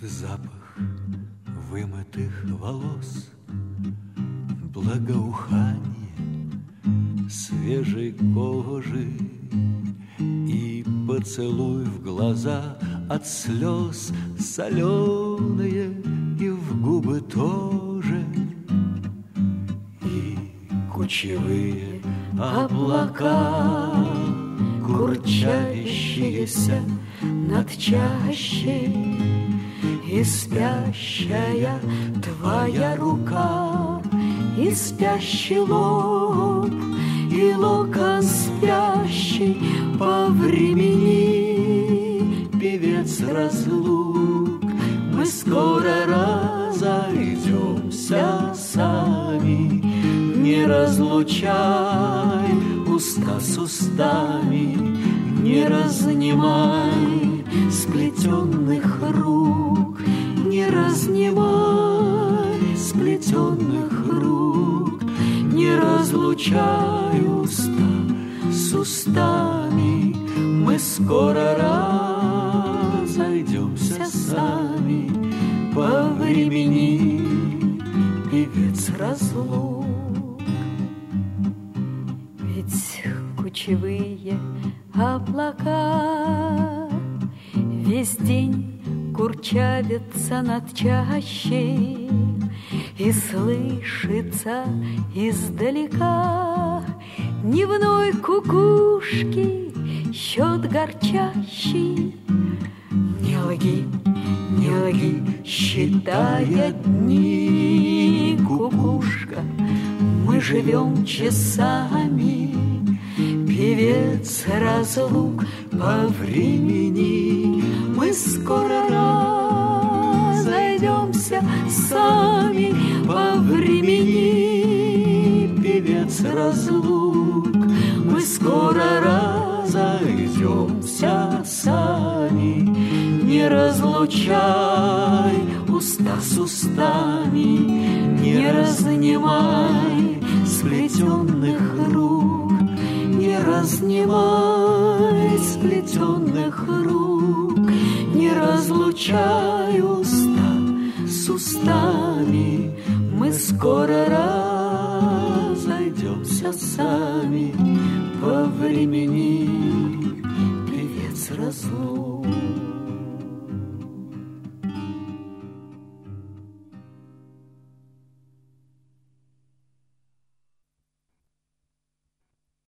Запах вымытых волос, благоухание свежей кожи и поцелуй в глаза от слез соленые и в губы тоже, и кучевые облака, курчавящиеся над чащей, и спящая твоя рука, и спящий лоб, и локон спящий по времени. Певец разлук, мы скоро разойдемся сами. Не разлучай уста с устами, не разнимай сплетенных рук, не разнимай сплетенных рук, не разлучай уста с устами. Мы скоро разойдемся сами по времени. Певец разлук. Ведь кучевые облака весь день курчавятся над чащей, и слышится издалека дневной кукушки счет горчащий. Не лги, не лги, считая дни, кукушка, мы живем часами. Певец разлук по времени, мы скоро разойдемся сами по времени. Певец разлук, мы скоро разойдемся сами. Не разлучай уста с устами, не разнимай сплетенных рук, не разнимай сплетенных рук, не разлучай уста с устами. Мы скоро разойдемся сами по времени.